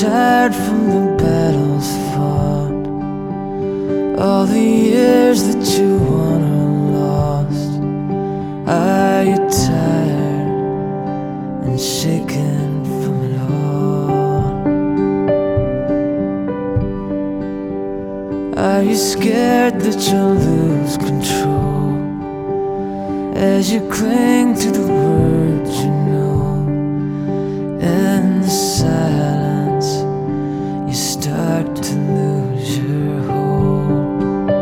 tired from the battles fought, all the years that you won or lost? Are you tired and shaken from it all? Are you scared that you'll lose control as you cling to the words you know? In the silence, you start to lose your hold.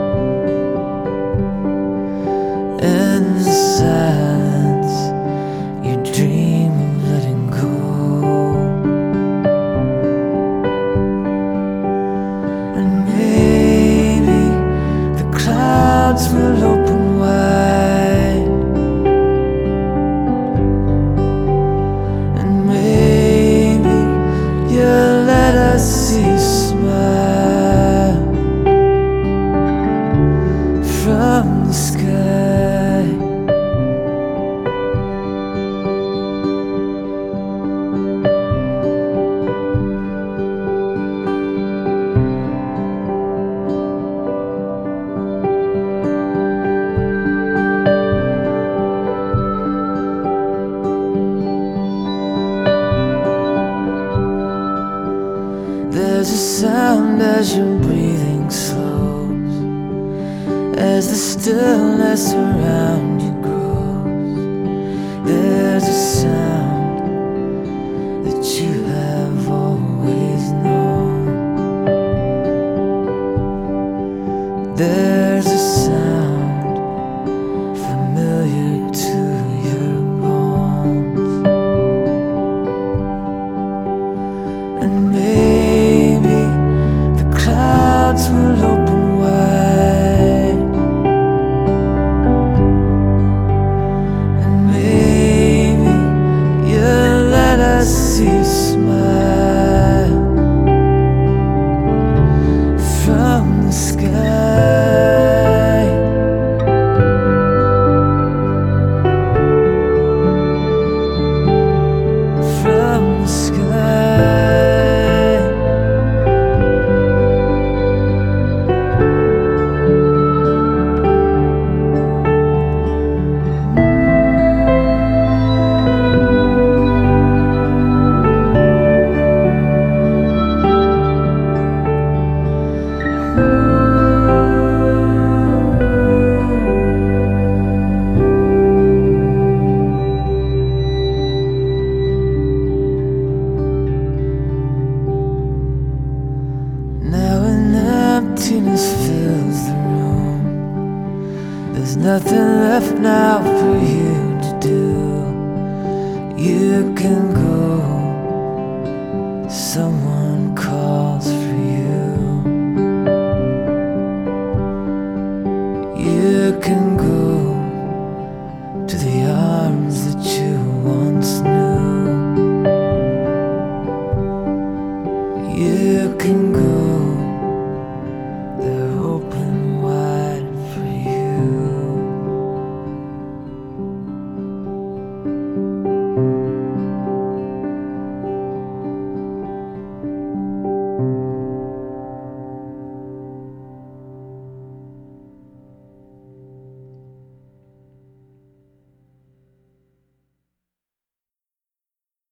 In the silence, you dream of letting go. And maybe the clouds will open wide, and maybe you'll let us see you smile from the sky. There's a sound as your breathing slows, as the stillness around you grows. There's a sound that you have always known. There's a sound familiar to your bones. And maybe the clouds will open wide, and maybe you'll let us see you smile from the sky. From the sky. Now an emptiness fills the room. There's nothing left now for you to do. You can go, someone calls for you. You can go.